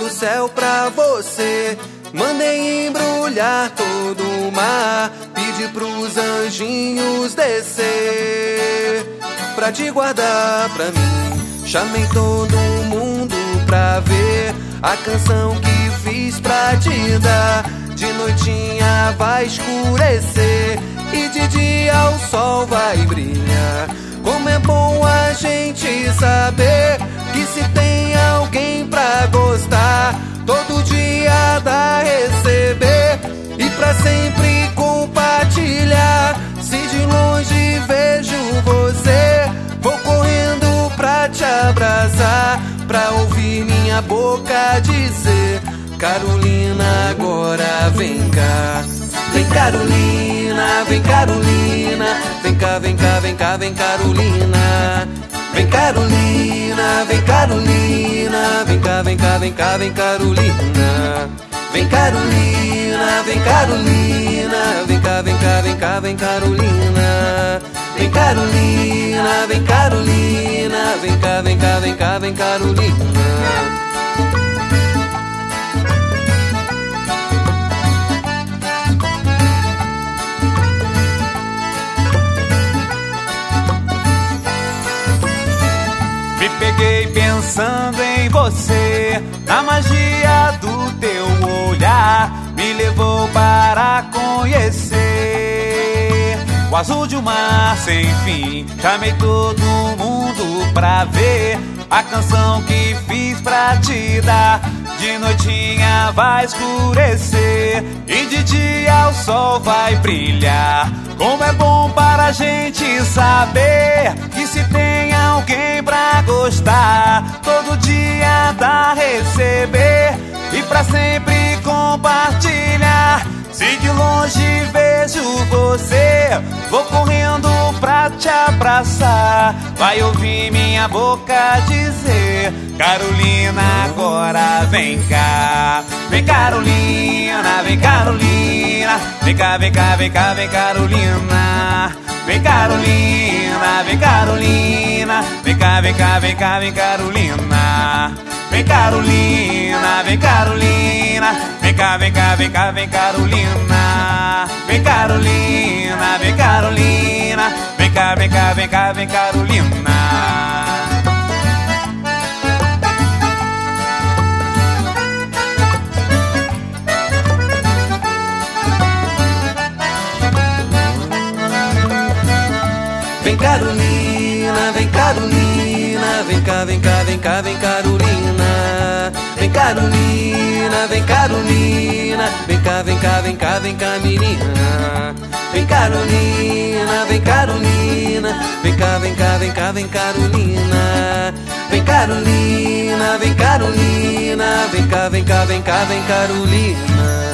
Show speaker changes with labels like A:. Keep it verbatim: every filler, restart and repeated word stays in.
A: do céu pra você. Mandei embrulhar todo o mar, pedi pros anjinhos descer pra te guardar pra mim. Chamei todo mundo pra ver a canção que fiz pra te dar. De noitinha vai escurecer e de dia o sol vai brilhar. Como é bom a gente saber que se tem alguém pra gostar, todo dia dá a receber e pra sempre compartilhar. Se de longe vejo você, vou correndo pra te abraçar, pra ouvir minha boca dizer: Carolina, agora vem cá. Vem Carolina, vem Carolina, vem cá, vem cá, vem cá, vem Carolina. Vem Carolina, vem Carolina, vem cá, vem cá, vem cá, vem Carolina. Vem Carolina, vem Carolina, vem cá, vem cá, vem cá, vem Carolina. Vem Carolina, vem Carolina, vem cá, vem cá, vem cá, vem Carolina.
B: Me peguei pensando em você, a magia do teu olhar me levou para conhecer o azul de um mar sem fim. Chamei todo mundo pra ver a canção que fiz pra te dar. De noitinha vai escurecer e de dia o sol vai brilhar. Como é bom para a gente saber que se tem alguém pra gostar, todo dia dá a receber e pra sempre compartilhar. Se de longe vejo você, vou correndo pra te abraçar, vai ouvir minha boca dizer: Carolina, agora vem cá. Vem Carolina, vem Carolina, vem cá, vem cá, vem cá, vem Carolina. Vem Carolina, vem Carolina, vem cá, vem cá, vem cá, vem Carolina. Vem Carolina, vem Carolina, vem cá, vem cá, vem cá, vem Carolina. Vem Carolina, vem Carolina, vem cá, vem cá, vem cá, vem Carolina.
A: Vem Carolina, vem Carolina, vem cá, vem cá, vem cá, vem Carolina. Vem Carolina, vem Carolina, vem cá, vem cá, vem cá, vem cá, menina. Vem Carolina, vem Carolina, vem cá, vem cá, vem cá, vem Carolina. Vem Carolina, vem Carolina, vem cá, vem cá, vem cá, vem Carolina.